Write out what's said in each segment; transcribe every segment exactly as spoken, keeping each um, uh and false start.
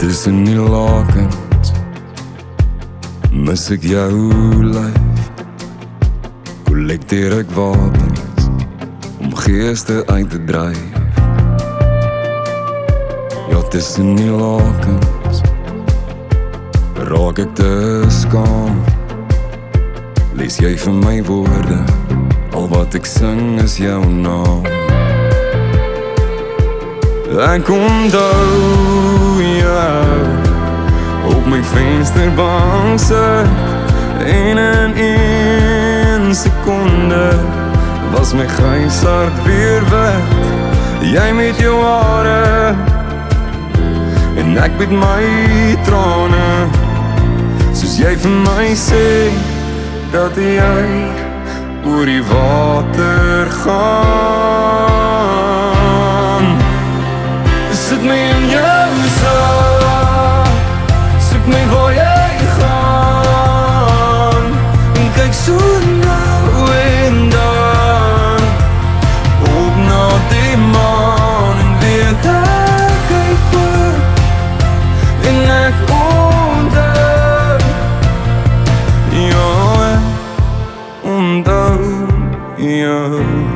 Tussen die lakens mis ek jou lyf. Kollekteer ek wapens om geeste uit te dryf. Ja, tussen die lakens raak ek te skaam. Lees jy vir my woorde, al wat ek sing is jou naam. Ek onthou jou op my vensterbank sit, en in een sekonde was my grijs hart weer wit. Jy met jou hare en ek met my trane, soos jy vir my sê dat jy oor die water gaan. Sit my in jou sak, soek my waar jy gaan, en kyk so nou en dan op na die maan, en weet ek kyk oor en ek onthou. Ja, ek onthou jou.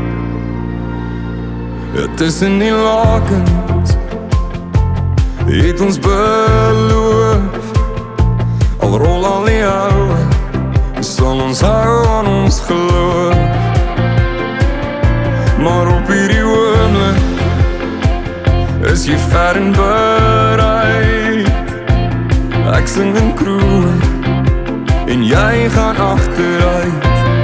Het is in die lakens het ons beloof, al rol al die ouwe, sal ons hou aan ons geloof. Maar op hierdie oomblik is jy ver en bereid. Ek sing in kroeg en jy gaan achteruit.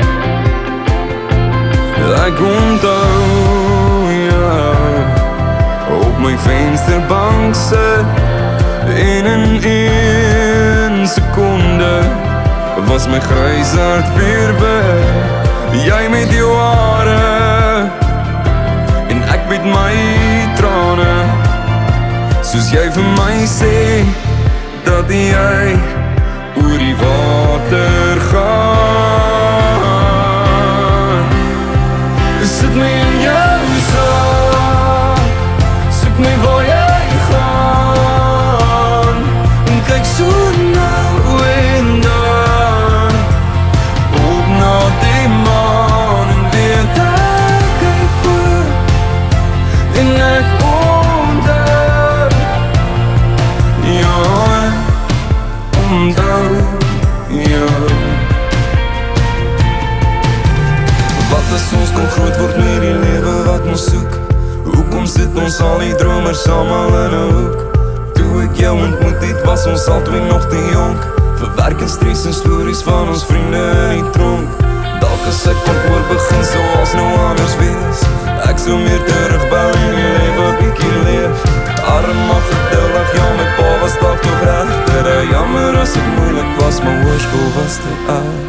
Ek onthou jou op my vensterbank sit, en in een sekonde was my grijs hart weer weg. Jy met jou hare en ek met my trane, soos jy vir my sê dat jy oor die water gaan. Sit my in jou sak, soek my waar jy gaan, en kyk so nou en dan op na die maan, en weet ek kyk oor en ek onthou. Ja, ek onthou jou. Wat as ons kon groot word met die lewe wat ons soek? Hoekom sit ons al die dromers samal in 'n hoek? Toe ek jou ontmoet het, was ons al twee nog te jonk. Verwerk en stres en stories van ons vriende in die tronk. Dalk as ek kon oorbegin soos nou anders wees, ek sou meer terugbou en die lewe bykie leef. Arm maar geduldig, ja my pa was dalk nog rechter. Jammer as het moeilik was, maar hoërskool was te erg.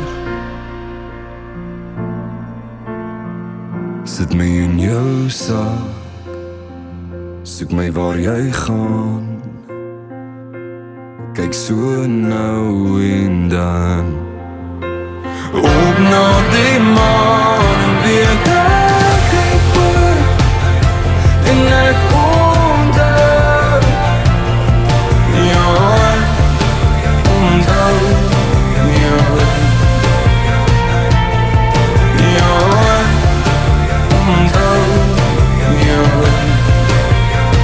Sit my in jou sak, soek my waar jy gaan, kyk so nou en dan op na die maan, en weet ek kyk oor en ek onthou. Ja, ek onthou jou. Ja, ek onthou jou.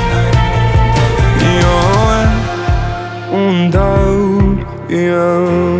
Ja, ek onthou jou.